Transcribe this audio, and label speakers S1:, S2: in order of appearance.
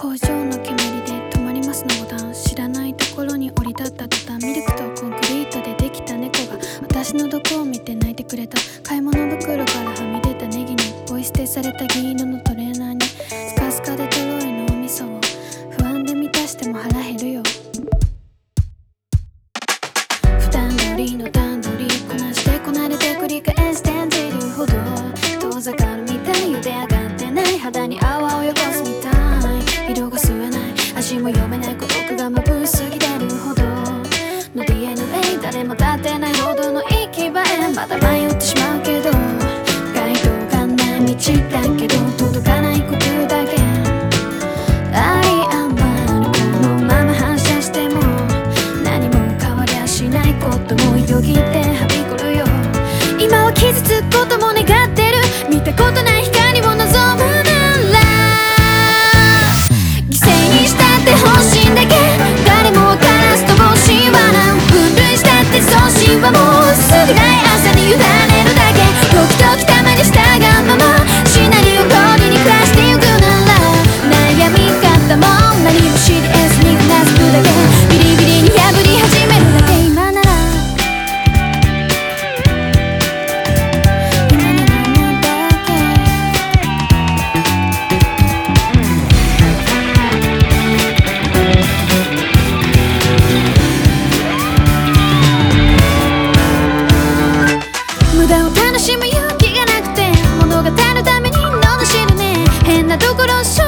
S1: 工場の煙で止まりますのボタン、知らないところに降り立った途端、ミルクとコンクリートでできた猫が私の毒を見て泣いてくれた。買い物袋からはみ出たネギに、ポイ捨てされた銀色のトレーナーに、スカスカでとろい脳みそを不安で満たしても腹減るよ。普段通りの段取りこなしてこなれて繰り返してんじるほど、遠ざかるみたい、茹で上がってない肌に泡を汚すみたい、色が吸えない味も読めない孤独がまぶしすぎてるほどの DNA、 誰も立ってないほどの行き場へまた迷ってしまうけど、街灯がない道だけど届かないことだけあり余る、このまま反射しても何も変わりゃしないこともよぎってはびこるよ。今は傷つくことも願ってる、見たことない光を望むなら犠牲にしたって本心だけ、誰もわからずと帽子はな、分類したって送信はもう過ぎない朝に委ねるだけ、時々たまに従うままシナリオ通りに暮らしてゆくなら、悩み方も何も知り得ずにうなずくだけ、ビリビリに破り始めるだけ、今なら無駄を楽しむ勇気がなくて物語るために罵るね、変なところ